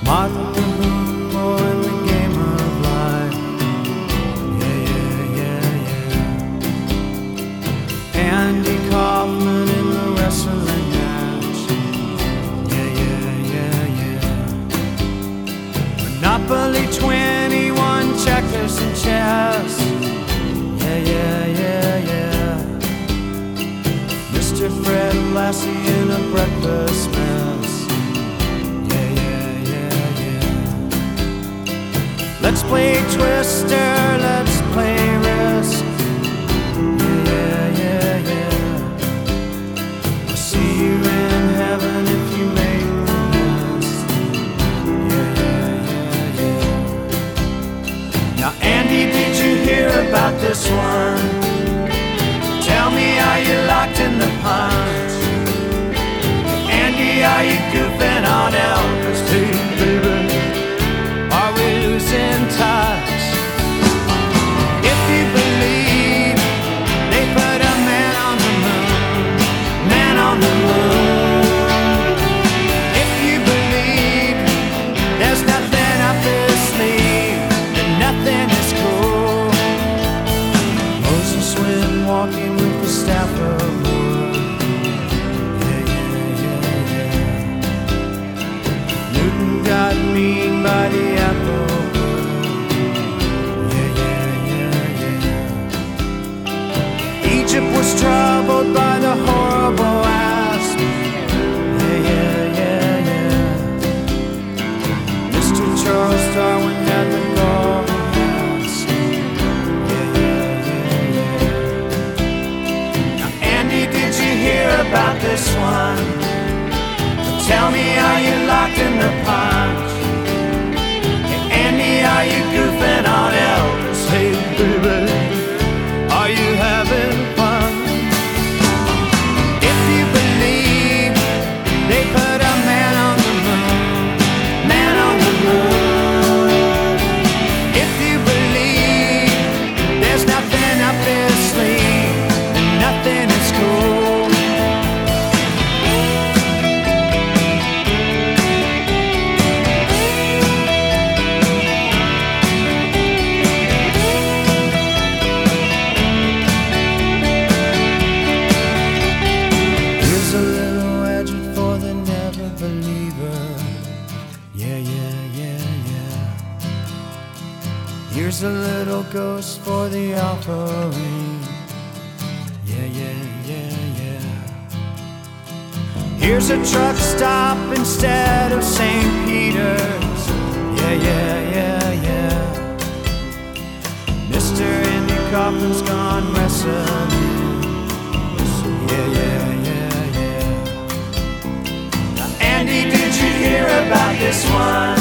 Martin Rumbo in the game of life. Yeah, yeah, yeah, yeah. Andy Kaufman in the wrestling match. Yeah, yeah, yeah, yeah. Monopoly 21, checkers and chess. Yeah, yeah, yeah, yeah. Mr. Fred Lassie in a breakfast mess. Let's play Twister, let's play Risk. Yeah, yeah, yeah. I'll see you in heaven if you make the list. Yeah, yeah, yeah, yeah. Now, Andy, did you hear about this one? Tell me, are you locked in the punch? Andy, are you goofing on Elvis too, baby? Are we losing touch? If you believe they put a man on the moon, man on the moon. If you believe there's nothing up his sleeve, then nothing is cool. Moses went walking with the staff of wood. Yeah, yeah, yeah, yeah. Newton got mean by the apple. Yeah, yeah, yeah, yeah. Egypt was troubled by the horrible asp. Yeah, yeah, yeah, yeah. Mr. Charles Darwin had the golden mask. Yeah, yeah, yeah, yeah. Now, Andy, did you hear about this one? Tell me, are you locked in the punch? Andy, are you goofing on Elvis? Hey, baby, are you having fun? If you believe they put a man on the moon, man on the moon. If you believe there's nothing up his sleeve, then nothing is cool. Here's a little ghost for the offering. Yeah, yeah, yeah, yeah. Here's a truck stop instead of St. Peter's. Yeah, yeah, yeah, yeah. Mr. Andy Kaufman's gone wrestling. Yeah, yeah, yeah, yeah. Now, Andy, did you hear about this one?